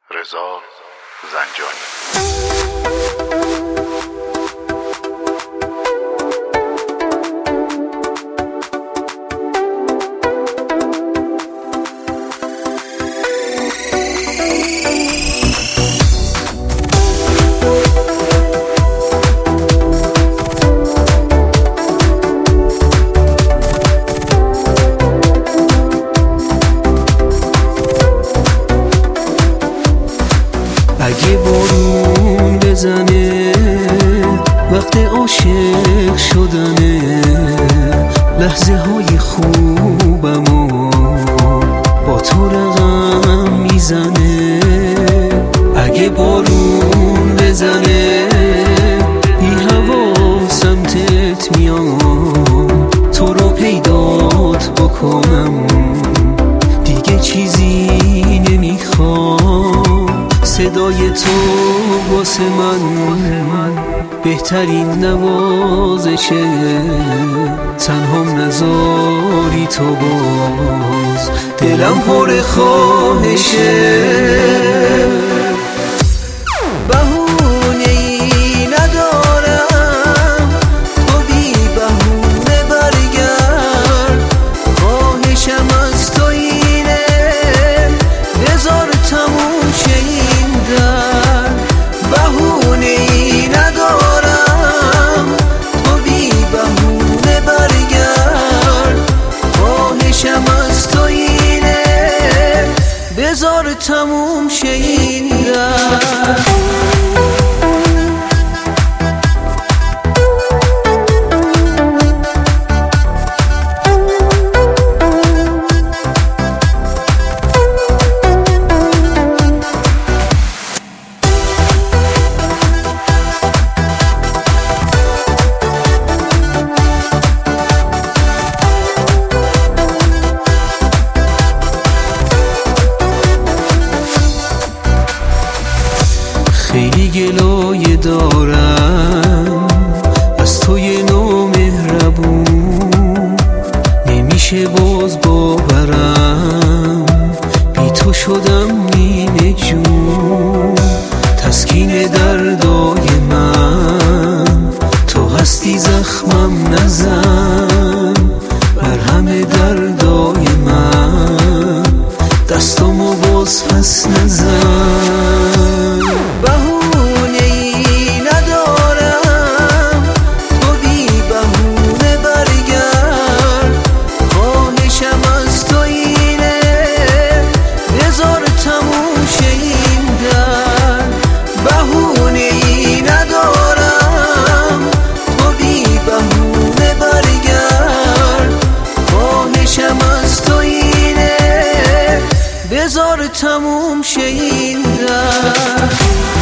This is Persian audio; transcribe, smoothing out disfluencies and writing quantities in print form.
رضا زنجانی. اگه بارون بزنه وقت عاشق شدنه، لحظه های خوبمو با تو رقم میزنه. اگه بارون بزنه بی هوا سمتت میام، تو رو پیدات بکنم، دیگه چیزی نمیخوام. صدای تو واسه من بهترین نوازشه، تنهام نذاری تو باز دلم پر خواهشه. بهونه‌ای ندارم تو بی بهونه برگرد، خواهشم از تو اینه بذار تموم شه این درد. بهونه‌ای ندارم تو بی بهونه برگرد، خواهشم از تو اینه بذار تموم شه این درد. خیلی گلایه دارم از توی نامهربون، نمیشه باز باورم بی تو شدم نیمه جون. تسکین دردای من تو هستی، زخمم نزن مرهم دردای من، دستامو باز پس نزن. بهونه‌ای ندارم تو بی بهونه برگرد، خواهشم از تو اینه بذار تموم شه این درد. بهونه‌ای ندارم تو بی بهونه برگرد، خواهشم از تو اینه بذار تموم شه این درد.